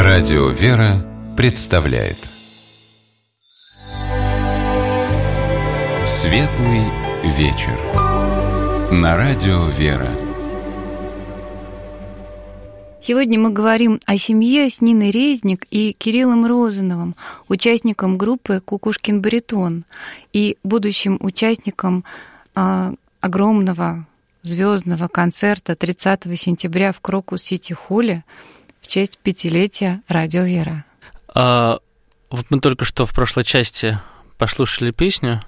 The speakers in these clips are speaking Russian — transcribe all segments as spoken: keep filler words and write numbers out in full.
Радио «Вера» представляет Светлый вечер на Радио «Вера». Сегодня мы говорим о семье с Ниной Резник и Кириллом Розановым, участником группы «Кукушкин баритон» и будущим участником э, огромного звездного концерта тридцатого сентября в Крокус-Сити-Холле в честь пятилетия Радио «Вера». А, вот мы только что в прошлой части послушали песню,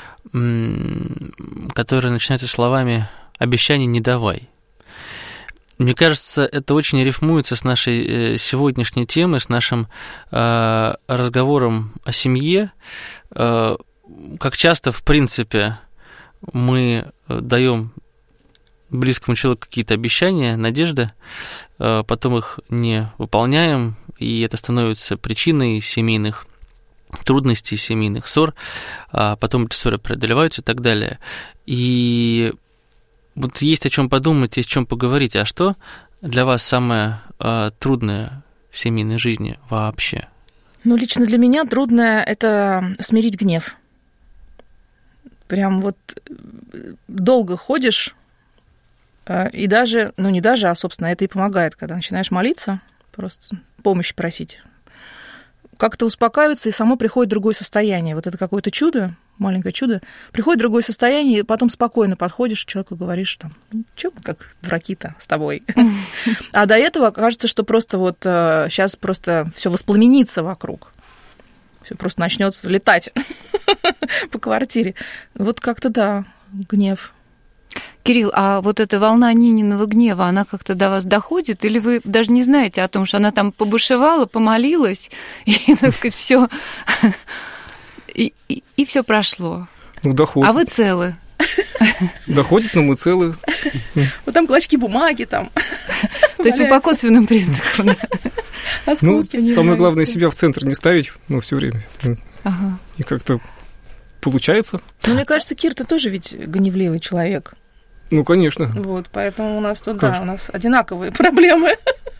которая начинается словами «Обещаний не давай». Мне кажется, это очень рифмуется с нашей сегодняшней темой, с нашим э, разговором о семье. Э, как часто, в принципе, мы даем близкому человеку какие-то обещания, надежды, э, потом их не выполняем, и это становится причиной семейных трудностей, семейных ссор, а потом эти ссоры преодолеваются и так далее. И вот есть о чем подумать, есть о чем поговорить. А что для вас самое э, трудное в семейной жизни вообще? Ну, лично для меня трудное – это смирить гнев. Прям вот долго ходишь, э, и даже, ну не даже, а, собственно, это и помогает, когда начинаешь молиться, просто помощи просить. Как-то успокаиваться, и само приходит другое состояние. Вот это какое-то чудо, маленькое чудо. Приходит другое состояние, и потом спокойно подходишь к человеку и говоришь, там, ну, чё, как дураки-то с тобой. А до этого кажется, что просто вот сейчас просто все воспламенится вокруг. Все просто начнет летать по квартире. Вот как-то, да, гнев. Кирилл, а вот эта волна Нининого гнева, она как-то до вас доходит, или вы даже не знаете о том, что она там побушевала, помолилась, и, так сказать, все, и, и, и все прошло? Ну, доходит. А вы целы? Доходит, но мы целы. Вот там клочки бумаги там. То есть вы по косвенным признакам? Ну, самое главное, себя в центр не ставить, ну, все время. Ага. И как-то получается. Ну, мне кажется, Кир, ты тоже ведь гневливый человек. Ну, конечно. Вот, поэтому у нас тут, да, у нас одинаковые проблемы.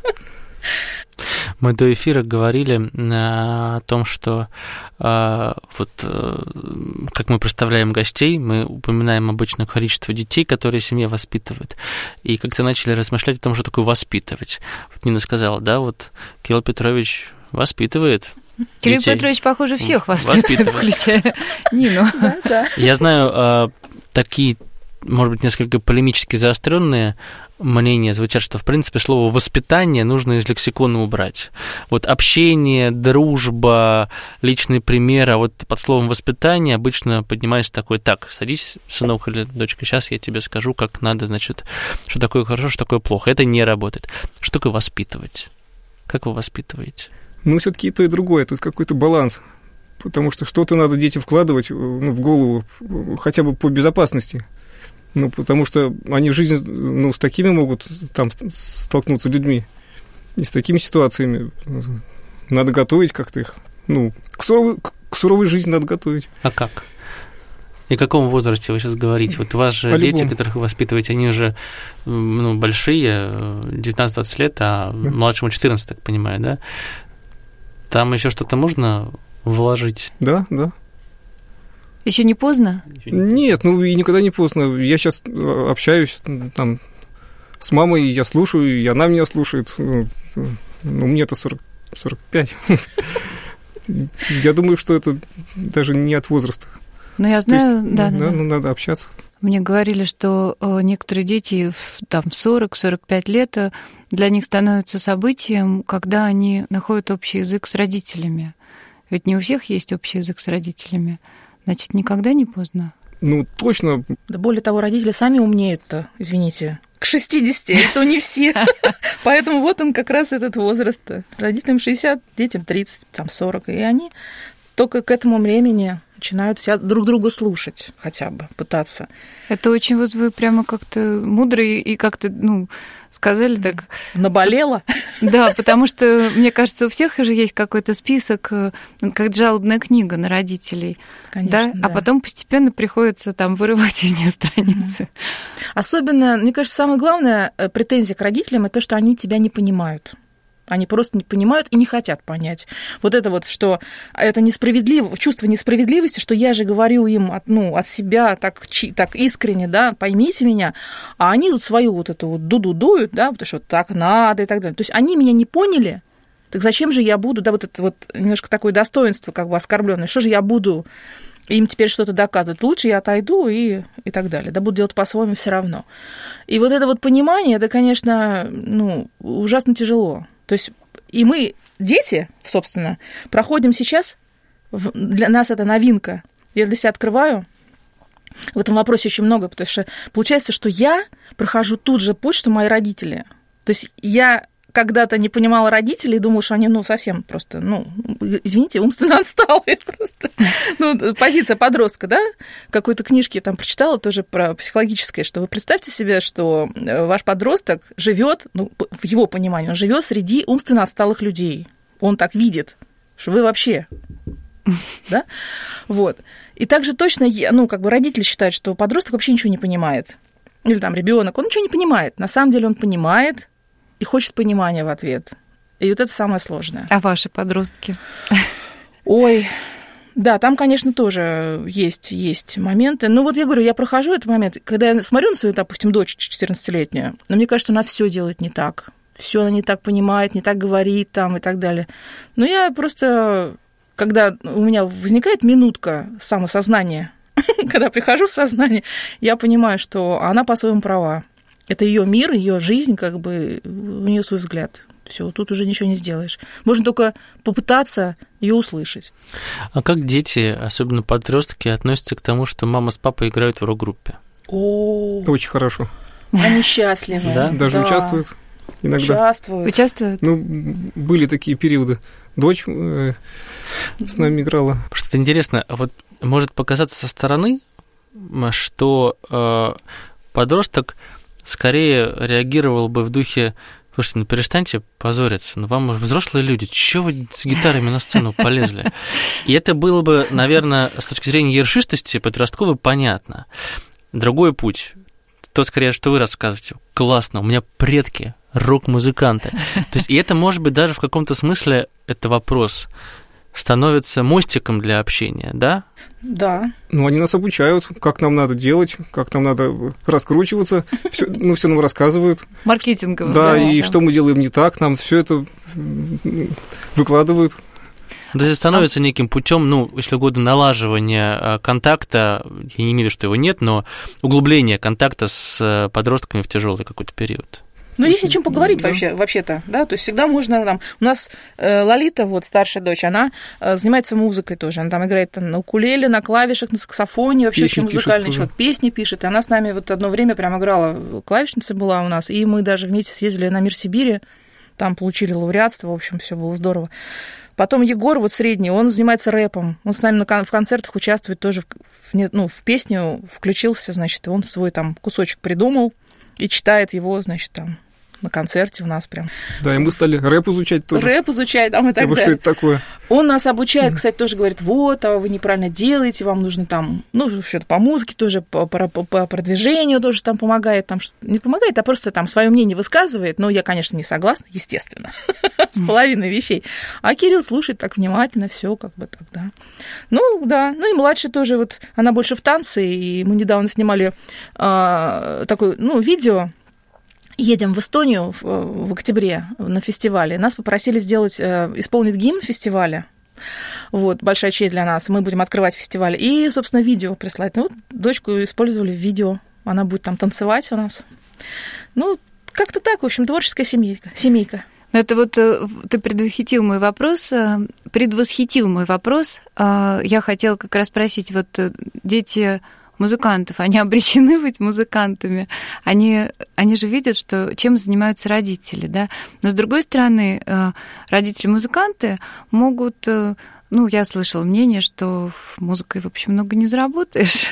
Мы до эфира говорили о том, что э, вот э, как мы представляем гостей, мы упоминаем обычно количество детей, которые семья воспитывает. И как-то начали размышлять о том, что такое воспитывать. Вот Нина сказала, да, вот Кирилл Петрович воспитывает. Кирилл детей. Петрович, похоже, всех воспитывает, воспитывает. Включая Нину. Да, да. Я знаю э, такие, может быть, несколько полемически заостренные мнения звучат, что, в принципе, слово «воспитание» нужно из лексикона убрать. Вот общение, дружба, личный пример, а вот под словом «воспитание» обычно поднимается такой: так, садись, сынок или дочка, сейчас я тебе скажу, как надо, значит, что такое хорошо, что такое плохо. Это не работает. Что такое воспитывать? Как вы воспитываете? Ну, все-таки и то, и другое. Тут какой-то баланс. Потому что что-то надо детям вкладывать, ну, в голову, хотя бы по безопасности. Ну, потому что они в жизни, ну, с такими могут там столкнуться людьми. И с такими ситуациями надо готовить как-то их. Ну, к суровой, к суровой жизни надо готовить. А как? И в каком возрасте вы сейчас говорите? Вот у вас же дети, которых вы воспитываете, они уже, ну, большие, девятнадцать-двадцать лет, а да. Младшему четырнадцать, так понимаю, да? Там еще что-то можно вложить? Да, да. Еще не поздно? Нет, ну и никогда не поздно. Я сейчас общаюсь там с мамой, я слушаю, и она меня слушает. Ну, мне-то сорок, сорок пять. Я думаю, что это даже не от возраста. Ну, я знаю, есть, да, да, да, да. Ну, надо общаться. Мне говорили, что некоторые дети там в сорок-сорок пять лет для них становятся событием, когда они находят общий язык с родителями. Ведь не у всех есть общий язык с родителями. Значит, никогда не поздно? Ну, точно. Да более того, родители сами умнеют-то, извините, к шестидесяти, это не все. Поэтому вот он как раз этот возраст. Родителям шестьдесят, детям тридцать, там сорок, и они только к этому времени начинают себя друг друга слушать, хотя бы пытаться. Это очень вот вы прямо как-то мудрые и как-то, ну, сказали так. Наболело? Да, потому что, мне кажется, у всех же есть какой-то список, как жалобная книга на родителей. Конечно, да? Да. А потом постепенно приходится там вырывать из нее страницы. Особенно, мне кажется, самая главная претензия к родителям – это то, что они тебя не понимают. Они просто не понимают и не хотят понять. Вот это вот, что это несправедливо, чувство несправедливости, что я же говорю им от, ну, от себя так, так искренне, да, поймите меня, а они тут свою вот эту вот дуду дуют, да, потому что так надо и так далее. То есть они меня не поняли, так зачем же я буду, да, вот это вот немножко такое достоинство как бы оскорблённое, что же я буду им теперь что-то доказывать, лучше я отойду и, и так далее, да, буду делать по-своему все равно. И вот это вот понимание, это, конечно, ну, ужасно тяжело. То есть и мы, дети, собственно, проходим сейчас, для нас это новинка, я для себя открываю, в этом вопросе очень много, потому что получается, что я прохожу тут же путь, что мои родители. То есть я когда-то не понимала родителей и думала, что они, ну, совсем просто, ну, извините, умственно отсталые просто. Ну, позиция подростка, да? Какой-то книжки я там прочитала тоже про психологическое, что вы представьте себе, что ваш подросток живет, ну, в его понимании, он живет среди умственно отсталых людей. Он так видит, что вы вообще, да? Вот. И также точно, ну, как бы родители считают, что подросток вообще ничего не понимает. Или там ребенок, он ничего не понимает. На самом деле он понимает, и хочет понимания в ответ. И вот это самое сложное. А ваши подростки? Ой, да, там, конечно, тоже есть, есть моменты. Но вот я говорю, я прохожу этот момент, когда я смотрю на свою, допустим, дочь четырнадцатилетнюю, но мне кажется, она все делает не так. Все она не так понимает, не так говорит там и так далее. Но я просто, когда у меня возникает минутка самосознания, когда прихожу в сознание, я понимаю, что она по-своему права. Это ее мир, ее жизнь, как бы у нее свой взгляд. Все, тут уже ничего не сделаешь. Можно только попытаться ее услышать. А как дети, особенно подростки, относятся к тому, что мама с папой играют в рок-группе? О, очень хорошо. Они счастливы. Да? Даже да. участвуют иногда. Участвуют. Участвуют? Ну, были такие периоды. Дочь э, с нами играла. Просто интересно, вот может показаться со стороны, что э, подросток скорее реагировал бы в духе: слушайте, ну перестаньте позориться, ну вам взрослые люди, чего вы с гитарами на сцену полезли? И это было бы, наверное, с точки зрения ершистости подростковой понятно. Другой путь, тот скорее, что вы рассказываете, классно, у меня предки рок-музыканты. То есть, и это, может быть, даже в каком-то смысле, это вопрос, становится мостиком для общения, да? Да. Ну, они нас обучают, как нам надо делать, как нам надо раскручиваться, всё, ну, все нам рассказывают. Маркетингово. Да, Да, и да. что мы делаем не так, нам все это выкладывают. То есть становится неким путем, ну, если угодно, налаживания контакта, я не имею в виду, что его нет, но углубления контакта с подростками в тяжелый какой-то период. Ну, есть о чем поговорить да. вообще, вообще-то, да, то есть всегда можно там... У нас э, Лолита, вот, старшая дочь, она э, занимается музыкой тоже, она там играет там, на укулеле, на клавишах, на саксофоне, вообще Песни очень музыкальный пишет, человек, песни пишет, и она с нами вот одно время прям играла, клавишница была у нас, и мы даже вместе съездили на Мир Сибири, там получили лауреатство, в общем, все было здорово. Потом Егор, вот средний, он занимается рэпом, он с нами на, в концертах участвует тоже, в, в, ну, в песню включился, значит, он свой там кусочек придумал и читает его, значит, там на концерте у нас прям. Да, и мы стали рэп изучать тоже. Рэп изучает, там и так Типа, далее. что это такое? Он нас обучает, кстати, тоже говорит, вот, а вы неправильно делаете, вам нужно там, ну, что-то по музыке тоже, по, по, по продвижению тоже там помогает, там не помогает, а просто там свое мнение высказывает, но я, конечно, не согласна, естественно, с половиной вещей. А Кирилл слушает так внимательно, все как бы так, да. Ну, да, ну и младшая тоже, вот, она больше в танце, и мы недавно снимали а, такое, ну, видео. Едем в Эстонию в, в октябре на фестивале. Нас попросили сделать, исполнить гимн фестиваля. Вот, большая честь для нас. Мы будем открывать фестиваль. И, собственно, видео прислать. Ну, вот, дочку использовали в видео. Она будет там танцевать у нас. Ну, как-то так, в общем, творческая семейка. семейка. Это вот ты предвосхитил мой вопрос, предвосхитил мой вопрос. Я хотела как раз спросить, вот дети музыкантов, они обречены быть музыкантами, они, они же видят, что, чем занимаются родители, да, но с другой стороны, родители-музыканты могут, ну, я слышала мнение, что музыкой вообще много не заработаешь.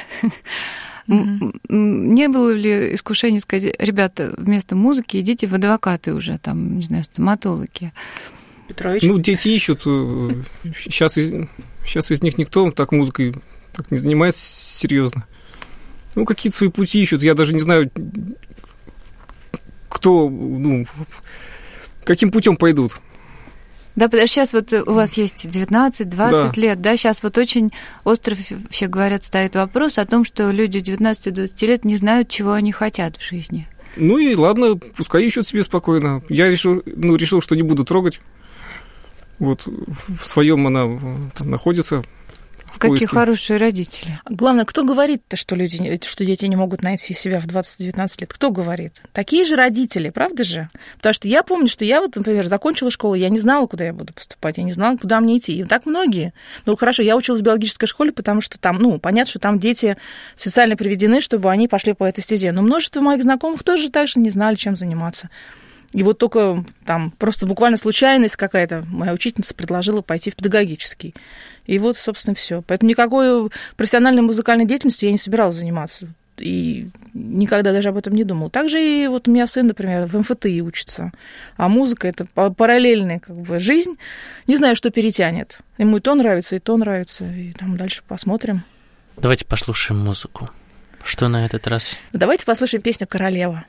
Mm-hmm. Не было ли искушения сказать, ребята, вместо музыки идите в адвокаты уже, там, не знаю, стоматологи? Петрович? Ну, дети ищут, сейчас из, сейчас из них никто так музыкой так не занимается серьезно. Ну, какие-то свои пути ищут. Я даже не знаю, кто, ну, каким путем пойдут. Да, потому что сейчас вот у вас есть девятнадцать-двадцать да. лет, да, сейчас вот очень остро, все говорят, стоит вопрос о том, что люди девятнадцати-двадцати лет не знают, чего они хотят в жизни. Ну и ладно, пускай ищут себе спокойно. Я решил, ну, решил, что не буду трогать. Вот в своем она там находится. Какие хорошие родители. Главное, кто говорит-то, что люди, что дети не могут найти себя в двадцать-девятнадцать лет? Кто говорит? Такие же родители, правда же? Потому что я помню, что я вот, например, закончила школу, я не знала, куда я буду поступать, я не знала, куда мне идти. И так многие. Ну, хорошо, я училась в биологической школе, потому что там, ну, понятно, что там дети специально приведены, чтобы они пошли по этой стезе. Но множество моих знакомых тоже так же не знали, чем заниматься. И вот только там просто буквально случайность какая-то, моя учительница предложила пойти в педагогический. И вот, собственно, все. Поэтому никакой профессиональной музыкальной деятельностью я не собиралась заниматься. И никогда даже об этом не думала. Также и вот у меня сын, например, в эм эф тэ и учится. А музыка – это параллельная как бы жизнь. Не знаю, что перетянет. Ему и то нравится, и то нравится. И там дальше посмотрим. Давайте послушаем музыку. Что на этот раз? Давайте послушаем песню «Королева».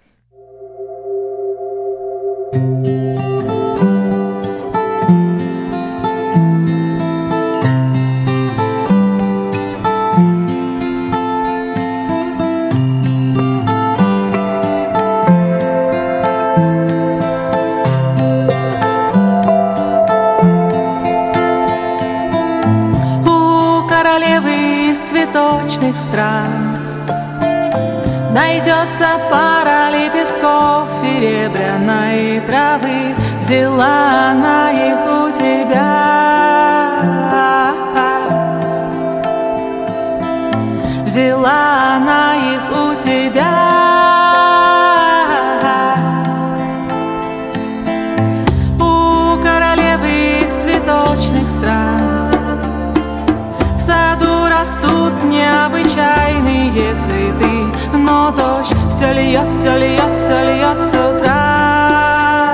Цветочных стран найдется пара лепестков серебряной травы, взяла она их у тебя, взяла она их у тебя. У королевы из цветочных стран в саду растут необычайные цветы, но дождь все льется, льется, льется с утра.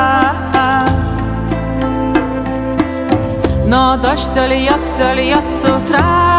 Но дождь все льется, льется с утра.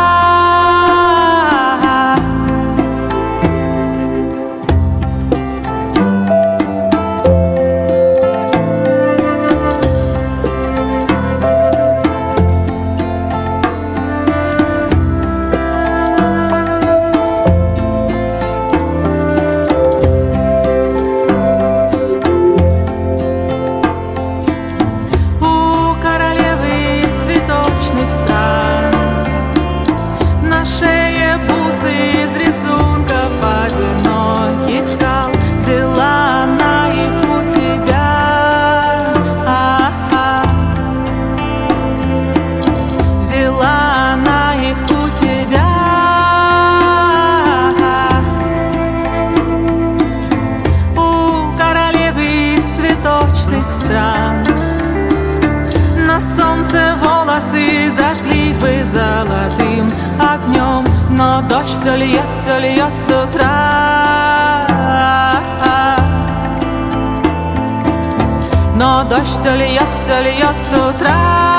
Зажглись бы золотым огнем, но дождь все льется, льется с утра. Но дождь все льется, льется с утра.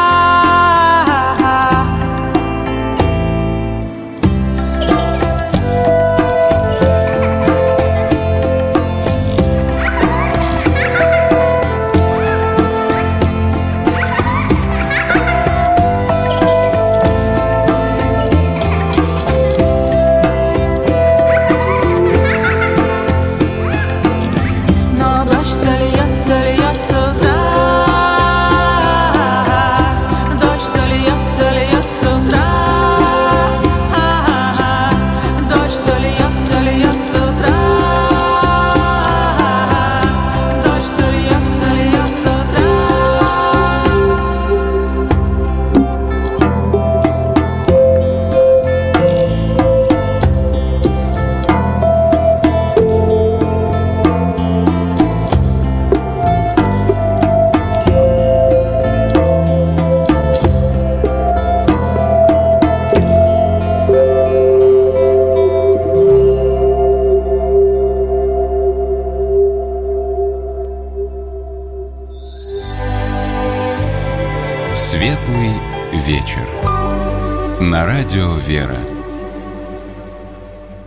Светлый вечер. На радио «Вера».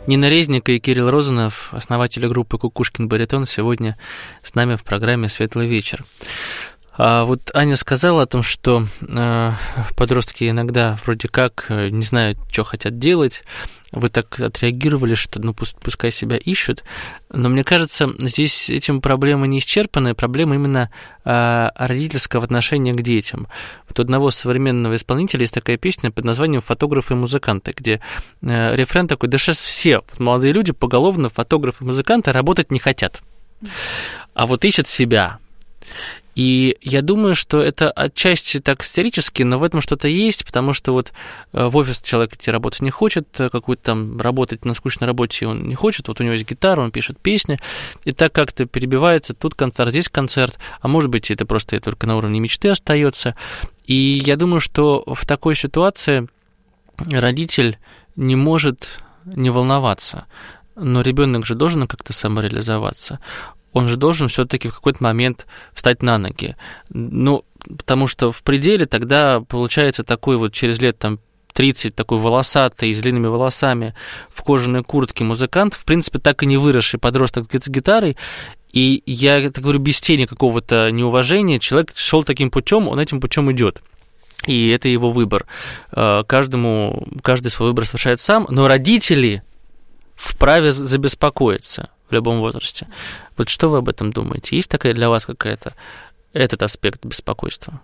Нина Резник и Кирилл Розанов, основатели группы «Кукушкин баритон», сегодня с нами в программе «Светлый вечер». А вот Аня сказала о том, что э, подростки иногда вроде как не знают, что хотят делать. Вы так отреагировали, что ну пусть, пускай себя ищут. Но мне кажется, здесь этим проблема не исчерпанная, проблема именно э, родительского отношения к детям. Вот у одного современного исполнителя есть такая песня под названием «Фотографы и музыканты», где э, рефрен такой: да сейчас все вот молодые люди поголовно, фотографы и музыканты, работать не хотят, а вот ищут себя. И я думаю, что это отчасти так исторически, но в этом что-то есть, потому что вот в офис человек идти работать не хочет, какую-то там работать на скучной работе он не хочет, вот у него есть гитара, он пишет песни, и так как-то перебивается, тут концерт, здесь концерт, а может быть, это просто только на уровне мечты остается. И я думаю, что в такой ситуации родитель не может не волноваться, но ребенок же должен как-то самореализоваться. Он же должен все-таки в какой-то момент встать на ноги. Ну, потому что в пределе тогда получается такой вот через лет там тридцать, такой волосатый, с длинными волосами, в кожаной куртке музыкант, в принципе, так и не выросший подросток с гитарой. И я это говорю без тени какого-то неуважения. Человек шел таким путем, он этим путем идет. И это его выбор. Каждому, каждый свой выбор совершает сам, но родители вправе забеспокоиться в любом возрасте. Вот что вы об этом думаете? Есть такая для вас какая-то этот аспект беспокойства?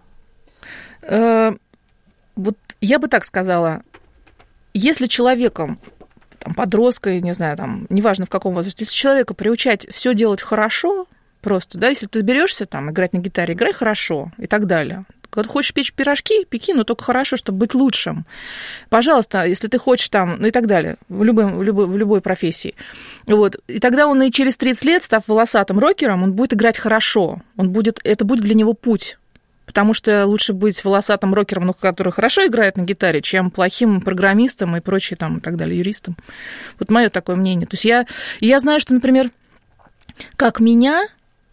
Вот я бы так сказала, если человеком, там, подростка, не знаю, там, неважно в каком возрасте, если человека приучать все делать хорошо, просто, да, если ты берешься там играть на гитаре, играй хорошо и так далее. Когда хочешь печь пирожки, пеки, но только хорошо, чтобы быть лучшим. Пожалуйста, если ты хочешь там, ну и так далее, в любой, в любой, в любой профессии. Вот. И тогда он и через тридцать лет, став волосатым рокером, он будет играть хорошо. Он будет, это будет для него путь. Потому что лучше быть волосатым рокером, ну, который хорошо играет на гитаре, чем плохим программистом и прочее, там, и так далее, юристом. Вот мое такое мнение. То есть я, я знаю, что, например, как меня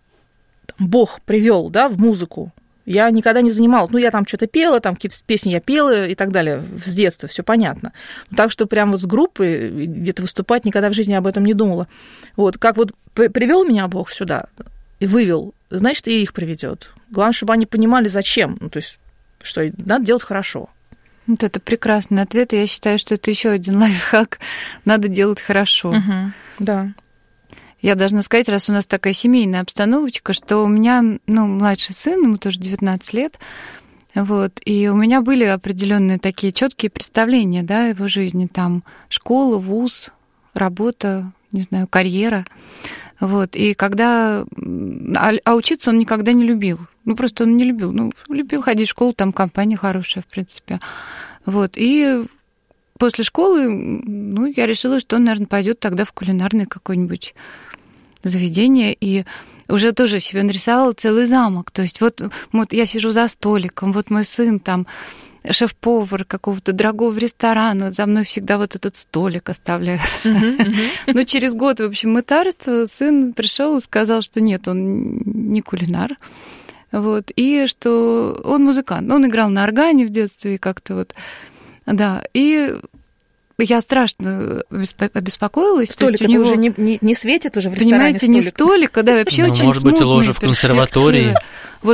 Бог привел, да, в музыку, я никогда не занималась. Ну, я там что-то пела, там какие-то песни я пела и так далее с детства, все понятно. Но так что прям вот с группой где-то выступать никогда в жизни об этом не думала. Вот, как вот привел меня Бог сюда и вывел, значит, и их приведет. Главное, чтобы они понимали, зачем. Ну, то есть, что надо делать хорошо. Вот это прекрасный ответ, и я считаю, что это еще один лайфхак. Надо делать хорошо. Угу, да. Я должна сказать, раз у нас такая семейная обстановочка, что у меня, ну, младший сын, ему тоже девятнадцать лет, вот, и у меня были определенные такие четкие представления, да, его жизни, там, школа, вуз, работа, не знаю, карьера, вот, и когда... А, а учиться он никогда не любил, ну, просто он не любил, ну, любил ходить в школу, там компания хорошая, в принципе, вот, и... После школы, ну, я решила, что он, наверное, пойдет тогда в кулинарное какое-нибудь заведение, и уже тоже себе нарисовала целый замок. То есть вот, вот я сижу за столиком, вот мой сын там шеф-повар какого-то дорогого ресторана, за мной всегда вот этот столик оставляют. Но через год, в общем, мытарства сын пришел и сказал, что нет, он не кулинар. Вот, и что он музыкант. Он играл на органе в детстве, и как-то вот... Да, и я страшно обеспокоилась. Столик это него, уже не, не, не светит уже в ресторане. Понимаете, столик. Не столика, да, вообще ну, очень может быть, ложа в консерватории. Вот,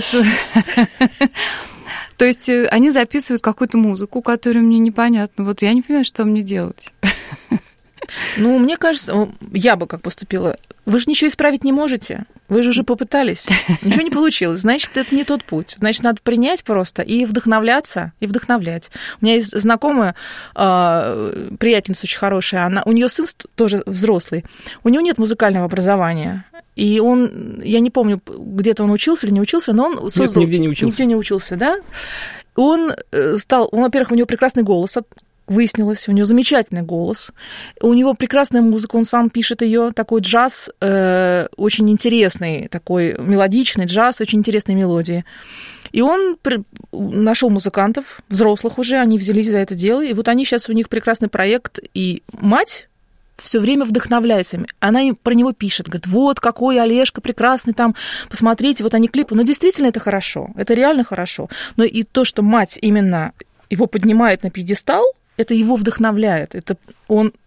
то есть они записывают какую-то музыку, которую мне непонятно. Вот я не понимаю, что мне делать. Ну, мне кажется, я бы как поступила. Вы же ничего исправить не можете. Вы же уже попытались. Ничего не получилось. Значит, это не тот путь. Значит, надо принять просто и вдохновляться, и вдохновлять. У меня есть знакомая, приятельница очень хорошая, она, у нее сын тоже взрослый. У него нет музыкального образования. И он, я не помню, где-то он учился или не учился, но он создал... Нет, нигде не учился. Нигде не учился, да? Он стал... Он, во-первых, у него прекрасный голос, выяснилось, у него замечательный голос, у него прекрасная музыка, он сам пишет ее, такой джаз, э, очень интересный, такой мелодичный джаз, очень интересные мелодии. И он нашел музыкантов, взрослых уже, они взялись за это дело, и вот они сейчас, у них прекрасный проект, и мать все время вдохновляется. Она про него пишет, говорит, вот какой Олежка прекрасный там, посмотрите, вот они клипы. Ну, действительно, это хорошо, это реально хорошо. Но и то, что мать именно его поднимает на пьедестал, это его вдохновляет. Это он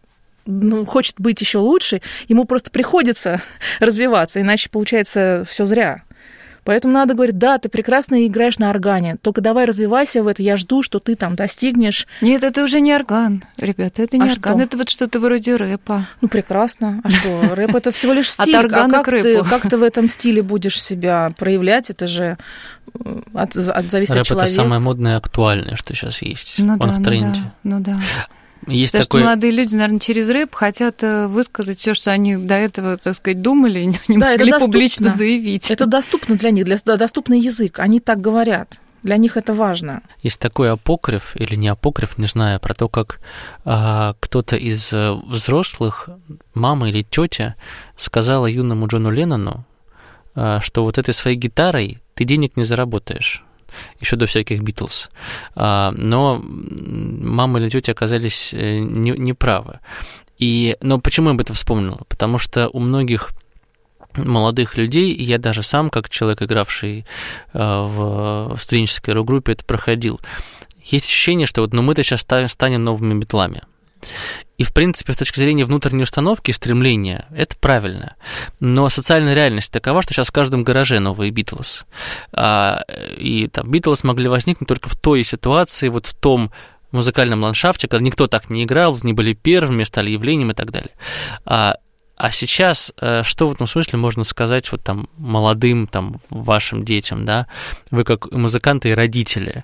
ну, хочет быть еще лучше, ему просто приходится развиваться, иначе получается все зря. Поэтому надо говорить, да, ты прекрасно играешь на органе, только давай развивайся в это, я жду, что ты там достигнешь. Нет, это уже не орган, ребята, это не а орган, что? Это вот что-то вроде рэпа. Ну, прекрасно. А что, рэп это всего лишь стиль. От органа а к как, рэпу. Ты, как ты в этом стиле будешь себя проявлять, это же от, от, зависит рэп от человека. Это самое модное и актуальное, что сейчас есть. Ну Он да, в тренде. Ну да. Ну да. Есть Потому такой... что молодые люди, наверное, через рэп хотят высказать все, что они до этого, так сказать, думали, не да, могли публично заявить. Это доступно для них, для, доступный язык, они так говорят. Для них это важно. Есть такой апокриф, или не апокриф, не знаю, про то, как а, кто-то из взрослых, мама или тетя, сказала юному Джону Леннону, а, что вот этой своей гитарой ты денег не заработаешь. Еще до всяких Битлз. Но мама или тетя оказались неправы. И, но почему я об этом вспомнил? Потому что у многих молодых людей, и я даже сам, как человек, игравший в студенческой рок-группе, это проходил, есть ощущение, что вот, ну, мы-то сейчас станем новыми Битлами. И, в принципе, с точки зрения внутренней установки и стремления, это правильно. Но социальная реальность такова, что сейчас в каждом гараже новые Битлз. И там Битлз могли возникнуть только в той ситуации, вот в том музыкальном ландшафте, когда никто так не играл, не были первыми, стали явлением и так далее. А, а сейчас, что в этом смысле можно сказать вот там молодым, там, вашим детям, да? Вы как музыканты и родители,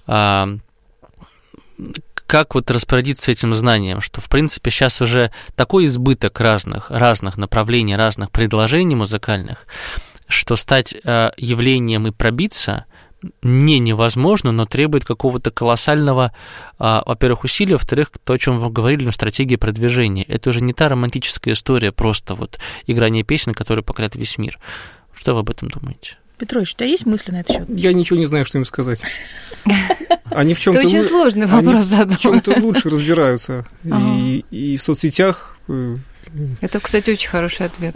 как вот распорядиться этим знанием, что, в принципе, сейчас уже такой избыток разных, разных направлений, разных предложений музыкальных, что стать э, явлением и пробиться не невозможно, но требует какого-то колоссального, э, во-первых, усилия, во-вторых, то, о чем вы говорили, ну, стратегия продвижения. Это уже не та романтическая история, просто вот играние песен, которые покорят весь мир. Что вы об этом думаете? Петрович, у тебя есть мысли на этот счет? Я ничего не знаю, что им сказать. Они в чем-то Это очень сложный вопрос задал. В чем-то лучше разбираются. И, и в соцсетях. Это, кстати, очень хороший ответ.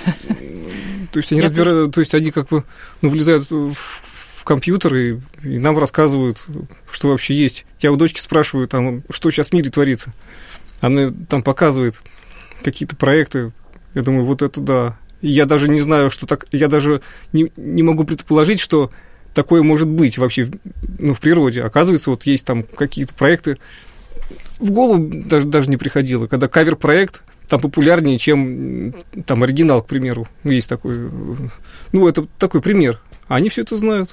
То есть они разбирают, то есть они как бы ну, влезают в, в компьютер и, и нам рассказывают, что вообще есть. Я у дочки спрашиваю, там, что сейчас в мире творится. Она там показывает какие-то проекты. Я думаю, вот это да. Я даже не знаю, что так... Я даже не, не могу предположить, что такое может быть вообще ну, в природе. Оказывается, вот есть там какие-то проекты. В голову даже, даже не приходило. Когда кавер-проект там популярнее, чем там оригинал, к примеру. Есть такой... Ну, это такой пример. А они все это знают.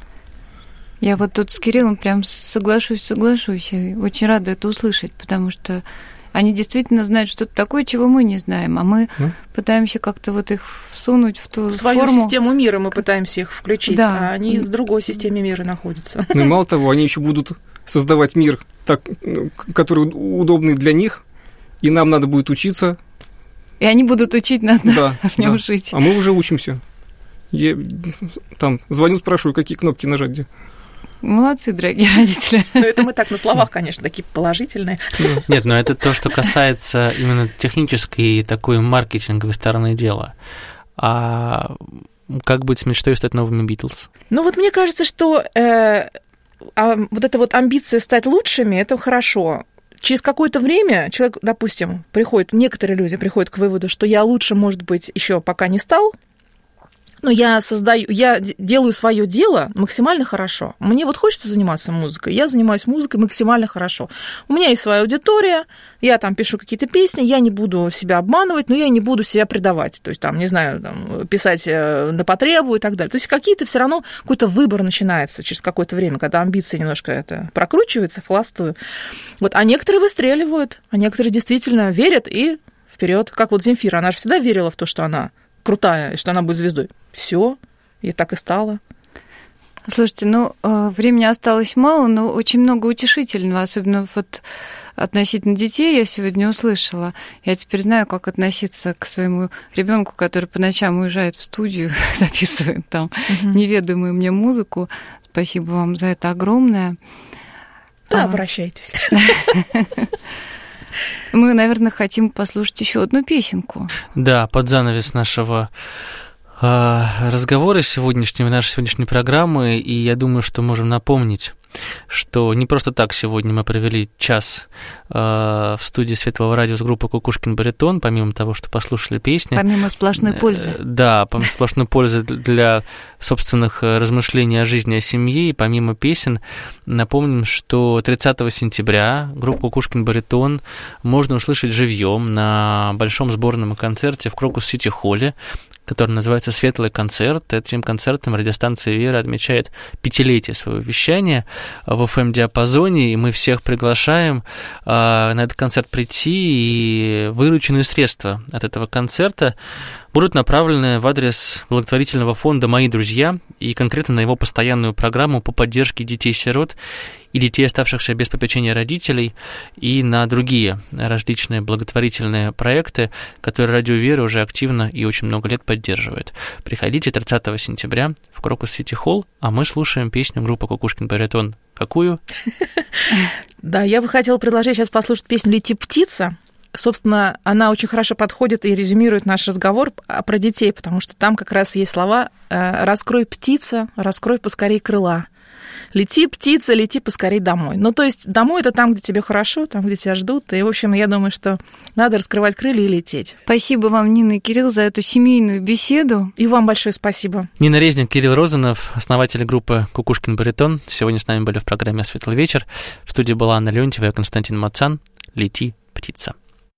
Я вот тут с Кириллом прям соглашусь, соглашусь. И очень рада это услышать, потому что они действительно знают что-то такое, чего мы не знаем, а мы ну? пытаемся как-то вот их всунуть в ту в свою форму. Систему мира мы пытаемся их включить, да. А они в другой системе мира находятся. Ну и мало того, они еще будут создавать мир, так, который удобный для них, и нам надо будет учиться. И они будут учить нас да, в нем да. жить. А мы уже учимся. Я там звоню, спрашиваю, какие кнопки нажать где. Молодцы, дорогие родители. Ну, это мы так на словах, конечно, такие положительные. Нет, но это то, что касается именно технической и такой маркетинговой стороны дела. А как быть с мечтой стать новыми Битлз? Ну, вот мне кажется, что э, а, вот эта вот амбиция стать лучшими, это хорошо. Через какое-то время человек, допустим, приходит, некоторые люди приходят к выводу, что я лучше, может быть, еще пока не стал, но я создаю, я делаю свое дело максимально хорошо. Мне вот хочется заниматься музыкой, я занимаюсь музыкой максимально хорошо. У меня есть своя аудитория, я там пишу какие-то песни, я не буду себя обманывать, но я не буду себя предавать. То есть, там, не знаю, там, писать на потребу и так далее. То есть, какие-то все равно какой-то выбор начинается через какое-то время, когда амбиции немножко это прокручиваются, холостую. Вот, а некоторые выстреливают, а некоторые действительно верят и вперед. Как вот Земфира, она же всегда верила в то, что она крутая, и что она будет звездой. Все, и так и стало. Слушайте, ну, времени осталось мало, но очень много утешительного, особенно вот относительно детей я сегодня услышала. Я теперь знаю, как относиться к своему ребенку, который по ночам уезжает в студию, записывает там угу. неведомую мне музыку. Спасибо вам за это огромное. Да, обращайтесь. Мы, наверное, хотим послушать еще одну песенку. Да, под занавес нашего э, разговора сегодняшнего, нашей сегодняшней программы, и я думаю, что можем напомнить что не просто так сегодня мы провели час э, в студии Светлого радио с группой «Кукушкин баритон», помимо того, что послушали песни. Помимо сплошной пользы. Да, помимо сплошной пользы для собственных размышлений о жизни, о семье, и помимо песен, напомним, что тридцатого сентября группу «Кукушкин баритон» можно услышать живьем на большом сборном концерте в Крокус-Сити-холле, который называется «Светлый концерт». Этим концертом радиостанция «Вера» отмечает пятилетие своего вещания в эф эм-диапазоне, и мы всех приглашаем на этот концерт прийти, и вырученные средства от этого концерта будут направлены в адрес благотворительного фонда «Мои друзья», и конкретно на его постоянную программу по поддержке детей-сирот и детей, оставшихся без попечения родителей, и на другие различные благотворительные проекты, которые Радио Вера уже активно и очень много лет поддерживает. Приходите тридцатого сентября в Крокус-Сити-холл, а мы слушаем песню группы «Кукушкин баритон». Какую? Да, я бы хотела предложить сейчас послушать песню «Лети, птица». Собственно, она очень хорошо подходит и резюмирует наш разговор про детей, потому что там как раз есть слова «раскрой, птица, раскрой поскорей крыла». Лети, птица, лети поскорей домой. Ну, то есть домой — это там, где тебе хорошо, там, где тебя ждут. И, в общем, я думаю, что надо раскрывать крылья и лететь. Спасибо вам, Нина и Кирилл, за эту семейную беседу. И вам большое спасибо. Нина Резник, Кирилл Розанов, основатели группы «Кукушкин баритон». Сегодня с нами были в программе «Светлый вечер». В студии была Анна Леонтьева и Константин Мацан. «Лети, птица».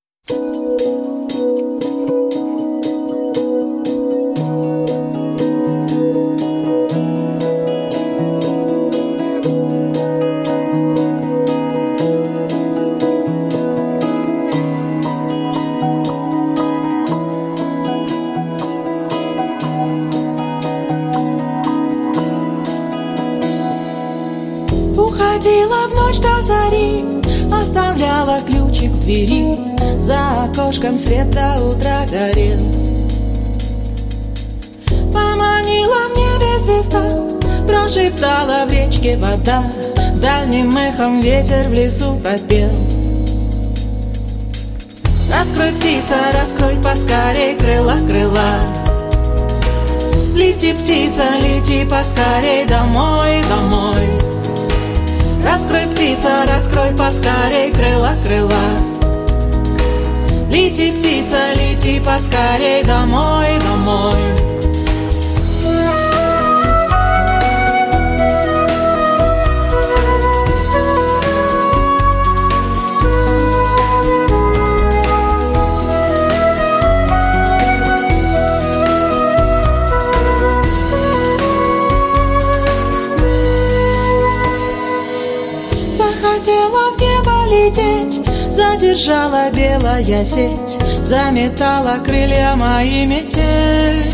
Уходила в ночь до зари, оставляла ключик в двери, за окошком свет до утра горел. Поманила в небе звезда, прошептала в речке вода, дальним эхом ветер в лесу пропел. Раскрой, птица, раскрой поскорей крыла, крыла. Лети, птица, лети поскорей домой, домой. Раскрой, птица, раскрой поскорей крыла, крыла. Лети, птица, лети поскорей домой, домой. Захотела в небо лететь, задержала белая сеть, заметала крылья мои метель.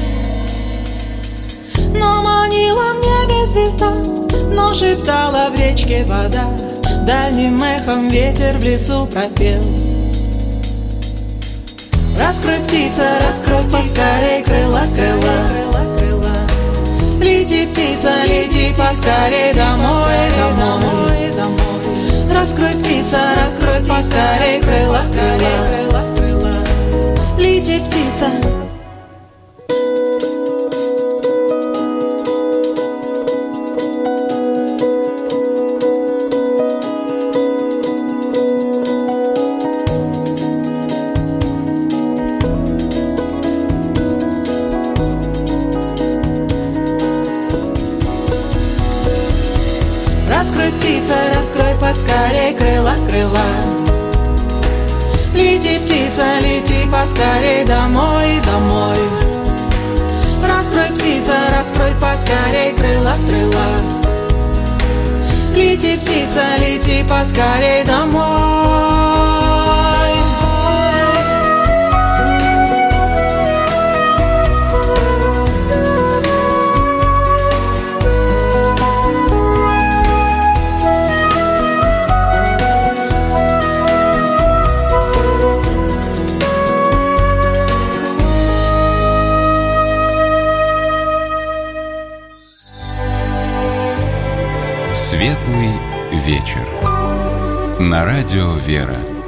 Но манила в небе звезда, но шептала в речке вода, дальним эхом ветер в лесу пропел. Раскрой, птица, раскрой поскорей крыла, крыла. Лети, птица, лети поскорей домой, домой, домой. Раскрой, птица, раскрой поскорей крыла, крыла. Лети, птица. Раскрой, птица, раскрой поскорей крыла, крыла. Лети, птица, лети поскорей домой, домой. Раскрой, птица, раскрой поскорей крыла, крыла. Лети, птица, лети поскорей домой. Светлый вечер. На радио «Вера».